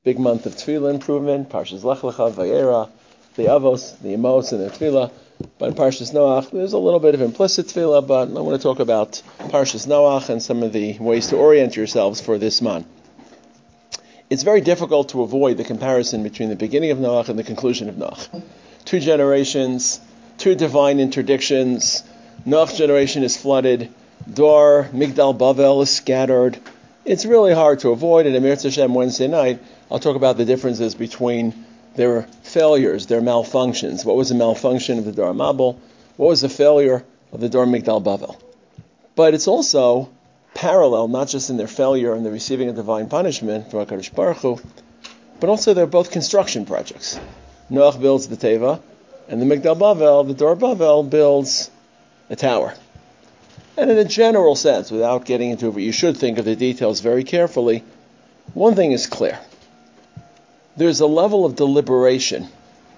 big month of Tefillah improvement, Parshas Lech Lecha, Vayera, the Avos, the Emos, and the Tefillah. But in Parshas Noach, there's a little bit of implicit Tefillah, but I want to talk about Parshas Noach and some of the ways to orient yourselves for this month. It's very difficult to avoid the comparison between the beginning of Noach and the conclusion of Noach. 2 generations, 2 divine interdictions. Noach's generation is flooded. Dor, Migdal Bavel is scattered. It's really hard to avoid. And Emir Hashem Wednesday night, I'll talk about the differences between their failures, their malfunctions. What was the malfunction of the Dor Mabel? What was the failure of the Dor Migdal Bavel? But it's also parallel, not just in their failure and the receiving of divine punishment from HaKadosh Baruch Hu, but also they're both construction projects. Noach builds the Teva, and the Migdal Bavel, the Dor Bavel, builds a tower. And in a general sense, without getting into it, you should think of the details very carefully. One thing is clear. There's a level of deliberation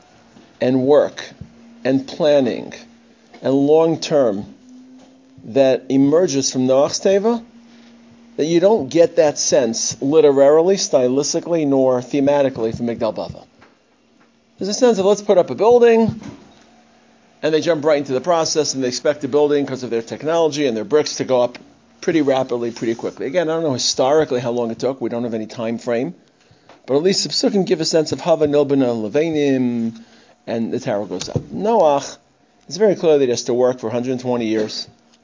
and work and planning and long-term that emerges from Noach's Teva that you don't get that sense literarily, stylistically, nor thematically from Migdal Bavel. There's a sense of let's put up a building, and they jump right into the process, and they expect the building, because of their technology and their bricks, to go up pretty rapidly, pretty quickly. Again, I don't know historically how long it took. We don't have any time frame. But at least the Psukim give a sense of Hava Nilbana Levanim, and the tower goes up. Noach, it's very clear that he has to work for 120 years.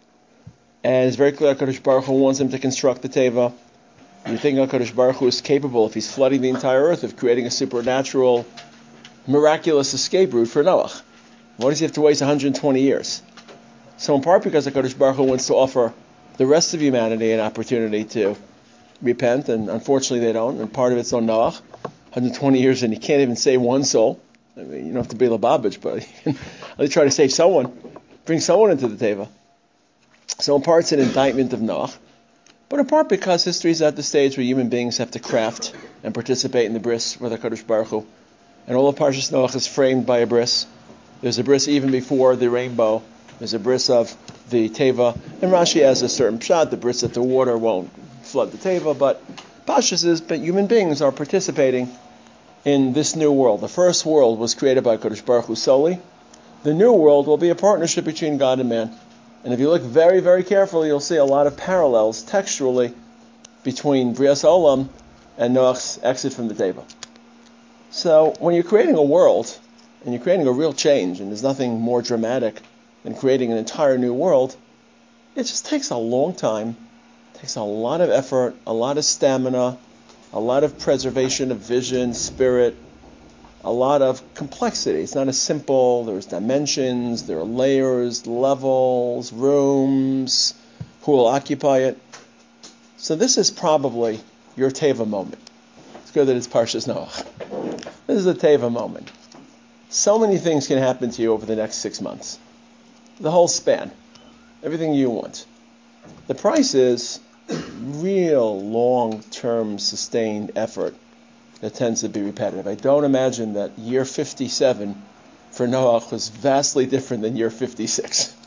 And it's very clear HaKadosh Baruch Hu wants him to construct the Teva. You think HaKadosh Baruch Hu is capable, if he's flooding the entire earth, of creating a supernatural, miraculous escape route for Noach. Why does he have to waste 120 years? So in part because HaKadosh Baruch Hu wants to offer the rest of humanity an opportunity to repent, and unfortunately they don't, and part of it's on Noach. 120 years and you can't even save one soul. I mean, you don't have to be Lubavitch, but you can at least try to save someone. Bring someone into the Teva. So in part it's an indictment of Noach, but in part because history is at the stage where human beings have to craft and participate in the bris with HaKadosh Baruch Hu. And all of Parshas Noach is framed by a bris. There's a bris even before the rainbow. There's a bris of the Teva. And Rashi has a certain pshat, the bris that the water won't flood the Teva, but Pashas is, but human beings are participating in this new world. The first world was created by HaKadosh Baruch Hu solely. The new world will be a partnership between God and man. And if you look very, very carefully, you'll see a lot of parallels textually between Brias Olam and Noach's exit from the Teva. So when you're creating a world, and you're creating a real change, and there's nothing more dramatic than creating an entire new world, it just takes a long time, takes a lot of effort, a lot of stamina, a lot of preservation of vision, spirit, a lot of complexity. It's not as simple. There's dimensions, there are layers, levels, rooms, who will occupy it. So this is probably your Teva moment. It's good that it's Parshas Noach. This is a Teva moment. So many things can happen to you over the next 6 months. The whole span. Everything you want. The price is real long-term sustained effort that tends to be repetitive. I don't imagine that year 57 for Noach was vastly different than year 56.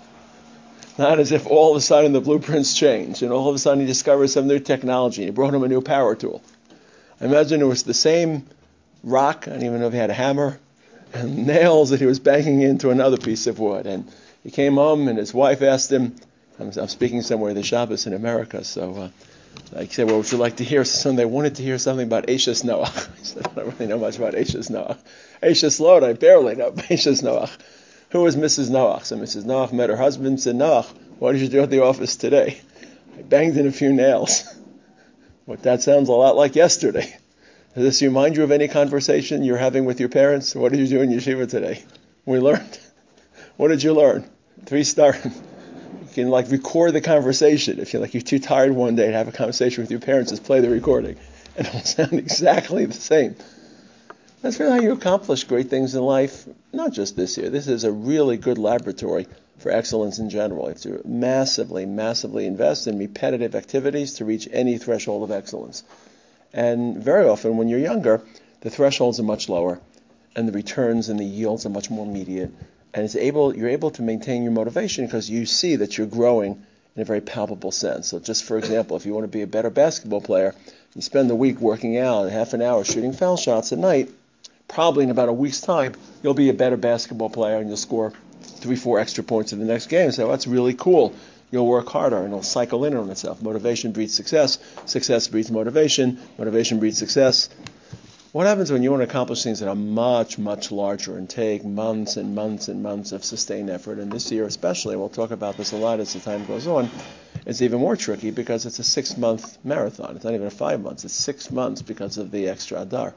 Not as if all of a sudden the blueprints changed and all of a sudden he discovered some new technology and it brought him a new power tool. I imagine it was the same rock, I don't even know if he had a hammer, and nails that he was banging into another piece of wood. And he came home and his wife asked him, I'm speaking somewhere the Shabbos in America, so I said, well, would you like to hear something? They wanted to hear something about Eishes Noach. I said, I don't really know much about Eishes Noach. Eishes Lot, I barely know. Eishes Noach. Who was Mrs. Noach? So Mrs. Noach met her husband and said, Noach, what did you do at the office today? I banged in a few nails. What, that sounds a lot like yesterday. Does this remind you of any conversation you're having with your parents? What did you do in yeshiva today? We learned. What did you learn? 3 star. You can record the conversation. If you're too tired one day to have a conversation with your parents, just play the recording. And it'll sound exactly the same. That's really how you accomplish great things in life, not just this year. This is a really good laboratory for excellence in general. You have to massively, massively invest in repetitive activities to reach any threshold of excellence. And very often when you're younger, the thresholds are much lower, and the returns and the yields are much more immediate. And you're able to maintain your motivation because you see that you're growing in a very palpable sense. So just for example, if you want to be a better basketball player, you spend the week working out, half an hour shooting foul shots at night, probably in about a week's time, you'll be a better basketball player and you'll score 3-4 extra points in the next game. So that's really cool. You'll work harder and it'll cycle in on itself. Motivation breeds success. Success breeds motivation. Motivation breeds success. What happens when you want to accomplish things that are much, much larger and take months and months and months of sustained effort? And this year especially, we'll talk about this a lot as the time goes on, it's even more tricky because it's a 6-month marathon. It's not even 5 months. It's 6 months because of the extra Adar.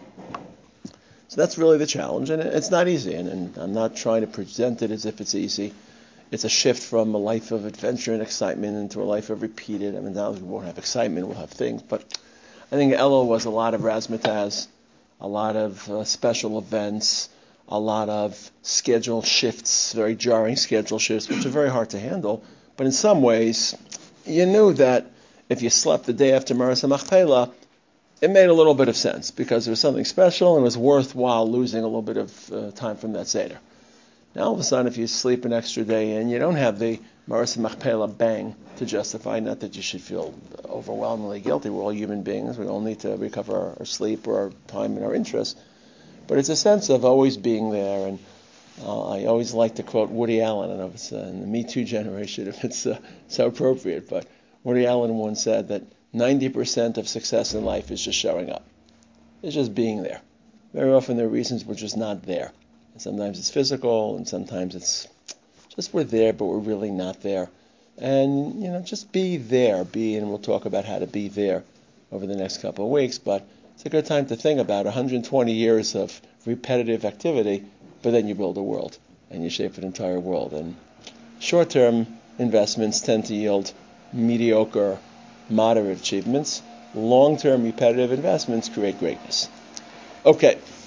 So that's really the challenge, and it's not easy, and I'm not trying to present it as if it's easy. It's a shift from a life of adventure and excitement into a life of repeated. I mean, now we won't have excitement, we'll have things, but I think Elul was a lot of razzmatazz, a lot of special events, a lot of schedule shifts, very jarring schedule shifts, which are very hard to handle, but in some ways, you knew that if you slept the day after Maras HaMachpelah, it made a little bit of sense because there was something special and it was worthwhile losing a little bit of time from that Seder. Now all of a sudden, if you sleep an extra day in, you don't have the Maras HaMachpelah bang to justify. Not that you should feel overwhelmingly guilty. We're all human beings. We all need to recover our sleep or our time and our interests. But it's a sense of always being there. And I always like to quote Woody Allen. I don't know if it's in the Me Too generation, if it's so appropriate. But Woody Allen once said that 90% of success in life is just showing up. It's just being there. Very often there are reasons we're just not there. And sometimes it's physical, and sometimes it's just we're there, but we're really not there. And, just be there. And we'll talk about how to be there over the next couple of weeks. But it's a good time to think about 120 years of repetitive activity, but then you build a world, and you shape an entire world. And short-term investments tend to yield mediocre, moderate achievements. Long-term repetitive investments create greatness. Okay.